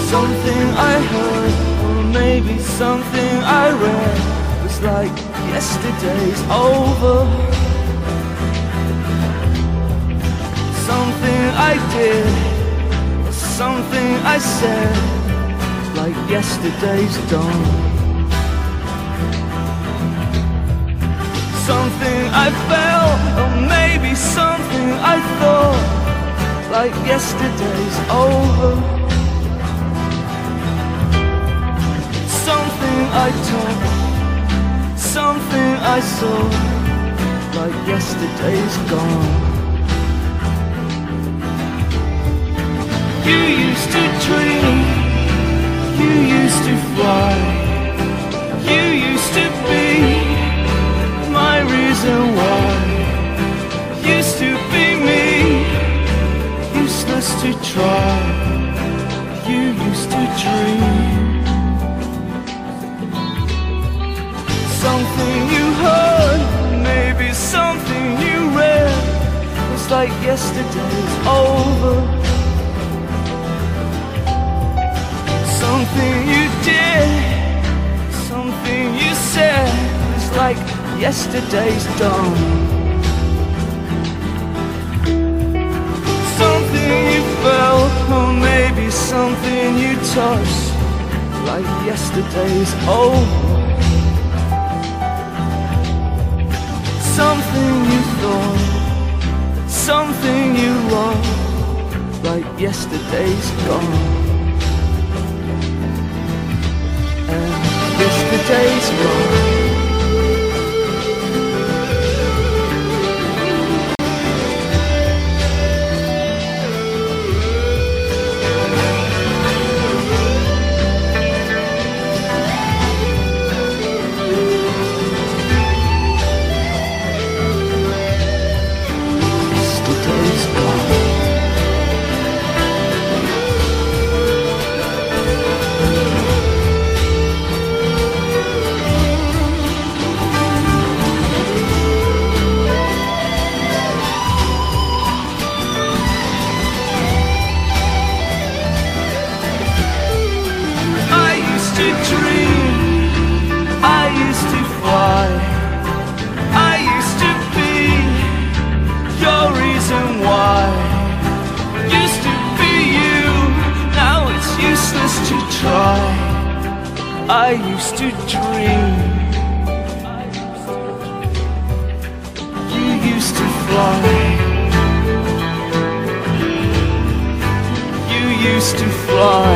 Something I heard, or maybe something I read, was like yesterday's over. Something I did, or something I said, like yesterday's done. Something I felt, or maybe something I thought, like yesterday's over. Something I took, something I saw, like yesterday's gone. You used to dream, you used to fly, you used to be my reason why. Used to be me, useless to try. You used to dream. Something you heard, maybe something you read, was like yesterday's over. Something you did, something you said, was like yesterday's done. Something you felt, or maybe something you touched, like yesterday's over. Something you thought, something you loved, like yesterday's gone. And yesterday's gone. I used to dream. You used to fly. You used to fly.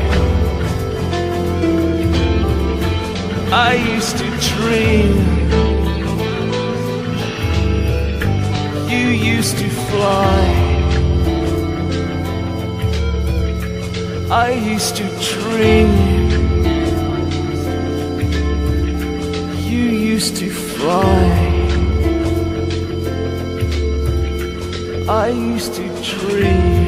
I used to dream. You used to fly. I used to dream. You used to fly. I used to dream.